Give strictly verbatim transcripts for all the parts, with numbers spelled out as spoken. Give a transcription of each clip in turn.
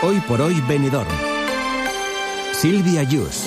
Hoy por hoy Benidorm. Silvia Yus.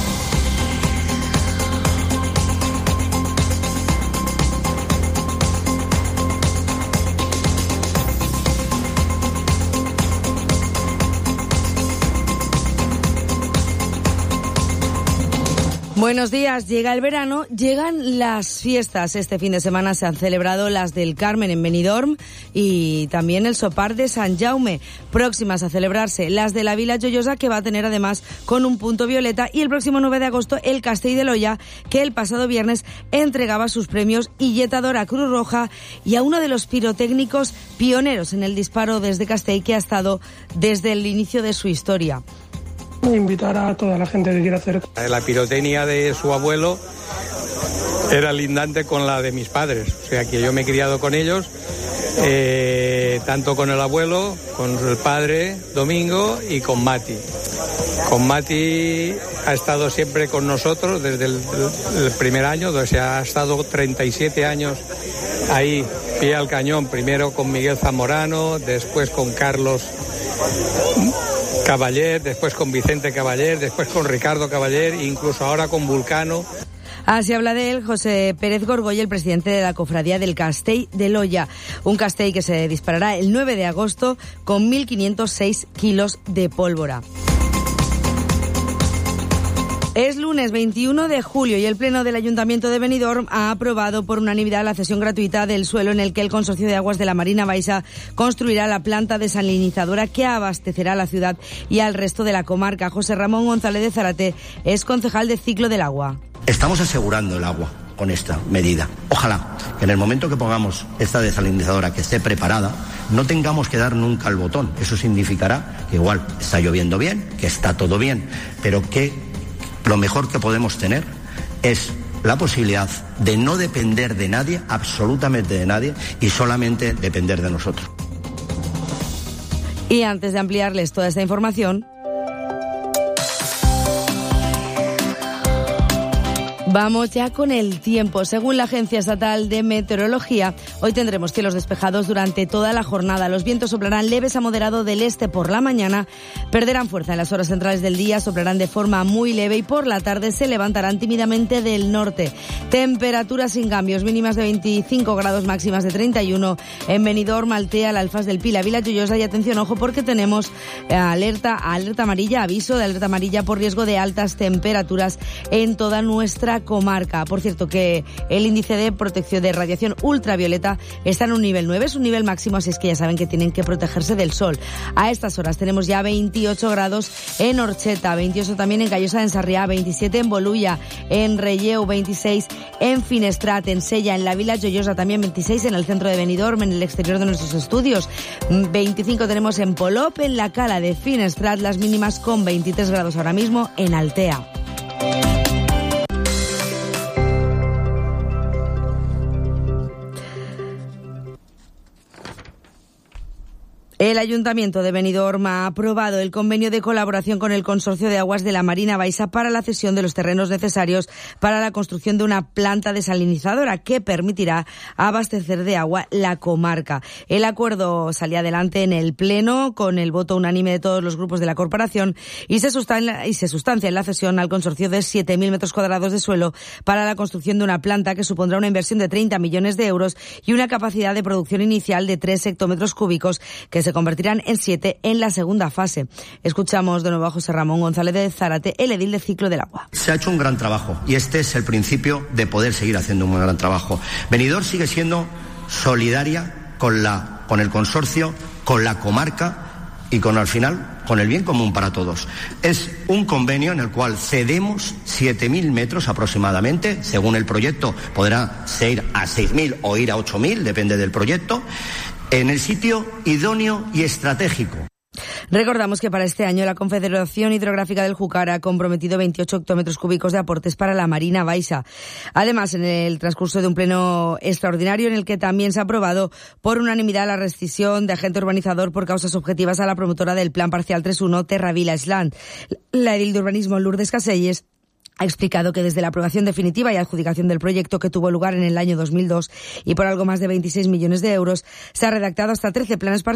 Buenos días, llega el verano, llegan las fiestas. Este fin de semana se han celebrado las del Carmen en Benidorm y también el Sopar de Sant Jaume. Próximas a celebrarse las de la Vila Joiosa, que va a tener además con un punto violeta, y el próximo nueve de agosto el Castell de Loya, que el pasado viernes entregaba sus premios Illeta d'Or a Cruz Roja y a uno de los pirotécnicos pioneros en el disparo desde Castell, que ha estado desde el inicio de su historia. Invitar a toda la gente que quiera hacer. La pirotecnia de su abuelo era lindante con la de mis padres, o sea que yo me he criado con ellos, eh, tanto con el abuelo, con el padre Domingo y con Mati. Con Mati ha estado siempre con nosotros desde el, el primer año, o sea, ha estado treinta y siete años ahí, pie al cañón, primero con Miguel Zamorano, después con Carlos Caballer, después con Vicente Caballer, después con Ricardo Caballer, incluso ahora con Vulcano. Así habla de él José Pérez Gorgoy, el presidente de la cofradía del Castell de Loya. Un castell que se disparará el nueve de agosto con mil quinientos seis kilos de pólvora. Es lunes veintiuno de julio y el Pleno del Ayuntamiento de Benidorm ha aprobado por unanimidad la cesión gratuita del suelo en el que el Consorcio de Aguas de la Marina Baixa construirá la planta desalinizadora que abastecerá a la ciudad y al resto de la comarca. José Ramón González de Zárate es concejal de Ciclo del Agua. Estamos asegurando el agua con esta medida. Ojalá que en el momento que pongamos esta desalinizadora que esté preparada, no tengamos que dar nunca el botón. Eso significará que igual está lloviendo bien, que está todo bien, pero que lo mejor que podemos tener es la posibilidad de no depender de nadie, absolutamente de nadie, y solamente depender de nosotros. Y antes de ampliarles toda esta información, vamos ya con el tiempo. Según la Agencia Estatal de Meteorología, hoy tendremos cielos despejados durante toda la jornada. Los vientos soplarán leves a moderado del este por la mañana, perderán fuerza en las horas centrales del día, soplarán de forma muy leve y por la tarde se levantarán tímidamente del norte. Temperaturas sin cambios, mínimas de veinticinco grados, máximas de treinta y uno en Benidorm, Altea, el Alfaz del Pi, la Vila Joiosa. Y atención, ojo, porque tenemos alerta, alerta amarilla, aviso de alerta amarilla por riesgo de altas temperaturas en toda nuestra comarca. Por cierto, que el índice de protección de radiación ultravioleta está en un nivel nueve, es un nivel máximo, así es que ya saben que tienen que protegerse del sol. A estas horas tenemos ya veintiocho grados en Orcheta, veintiocho también en Callosa, en Sarriá, veintisiete en Bolulla, en Relleu, veintiséis en Finestrat, en Sella, en la Vila Joiosa, también veintiséis en el centro de Benidorm, en el exterior de nuestros estudios, veinticinco tenemos en Polop, en la Cala de Finestrat, las mínimas con veintitrés grados ahora mismo en Altea. El Ayuntamiento de Benidorm ha aprobado el convenio de colaboración con el Consorcio de Aguas de la Marina Baixa para la cesión de los terrenos necesarios para la construcción de una planta desalinizadora que permitirá abastecer de agua la comarca. El acuerdo salía adelante en el Pleno con el voto unánime de todos los grupos de la corporación y se sustancia, y se sustancia en la cesión al consorcio de siete mil metros cuadrados de suelo para la construcción de una planta que supondrá una inversión de treinta millones de euros y una capacidad de producción inicial de tres hectómetros cúbicos que se convertirán en siete en la segunda fase. Escuchamos de nuevo a José Ramón González de Zárate, el edil de Ciclo del Agua. Se ha hecho un gran trabajo y este es el principio de poder seguir haciendo un gran trabajo. Benidorm sigue siendo solidaria con, la, con el consorcio, con la comarca y con, al final, con el bien común para todos. Es un convenio en el cual cedemos siete mil metros aproximadamente, según el proyecto podrá ir a seis mil o ir a ocho mil, depende del proyecto, en el sitio idóneo y estratégico. Recordamos que para este año la Confederación Hidrográfica del Júcar ha comprometido veintiocho hectómetros cúbicos de aportes para la Marina Baixa. Además, en el transcurso de un pleno extraordinario en el que también se ha aprobado por unanimidad la rescisión de agente urbanizador por causas objetivas a la promotora del Plan Parcial tres uno Terra Vila Island. La edil de urbanismo Lourdes Caselles ha explicado que desde la aprobación definitiva y adjudicación del proyecto, que tuvo lugar en el año dos mil dos y por algo más de veintiséis millones de euros, se ha redactado hasta trece planes parciales